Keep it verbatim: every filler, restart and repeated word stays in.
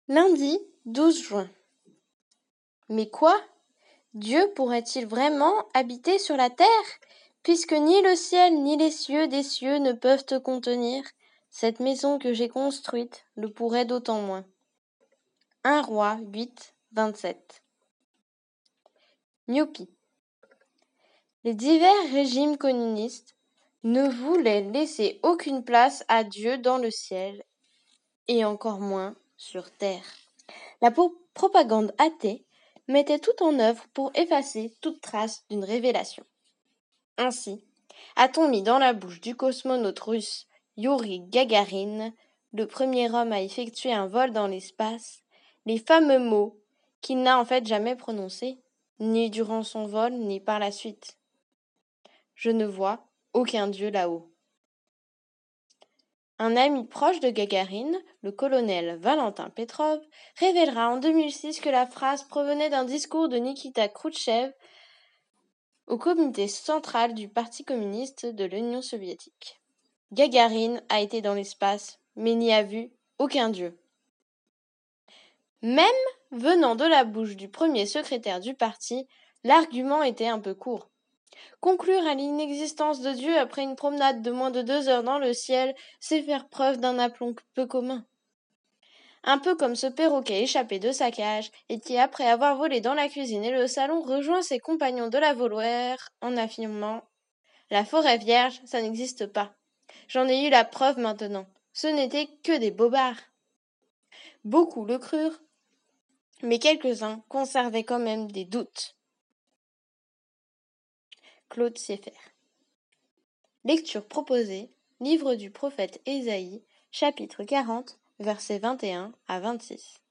Lundi douze juin. Mais quoi? Dieu pourrait-il vraiment habiter sur la terre, puisque ni le ciel ni les cieux des cieux ne peuvent te contenir? Cette maison que j'ai construite le pourrait d'autant moins. un Roi huit, vingt-sept. Myopie. Les divers régimes communistes ne voulaient laisser aucune place à Dieu dans le ciel, et encore moins sur terre. La po- propagande athée mettait tout en œuvre pour effacer toute trace d'une révélation. Ainsi, a-t-on mis dans la bouche du cosmonaute russe Youri Gagarin, le premier homme à effectuer un vol dans l'espace, les fameux mots qu'il n'a en fait jamais prononcés, ni durant son vol, ni par la suite. Je ne vois aucun Dieu là-haut. Un ami proche de Gagarine, le colonel Valentin Petrov, révélera en deux mille six que la phrase provenait d'un discours de Nikita Khrouchtchev au comité central du Parti communiste de l'Union soviétique. Gagarine a été dans l'espace, mais n'y a vu aucun dieu. Même venant de la bouche du premier secrétaire du parti, l'argument était un peu court. Conclure à l'inexistence de Dieu après une promenade de moins de deux heures dans le ciel, c'est faire preuve d'un aplomb peu commun. Un peu comme ce perroquet échappé de sa cage et qui, après avoir volé dans la cuisine et le salon, rejoint ses compagnons de la volière en affirmant « La forêt vierge, ça n'existe pas. J'en ai eu la preuve maintenant. Ce n'était que des bobards. » Beaucoup le crurent, mais quelques-uns conservaient quand même des doutes. Claude Sieffert. Lecture proposée, livre du prophète Ésaïe, chapitre quarante, versets vingt et un à vingt-six.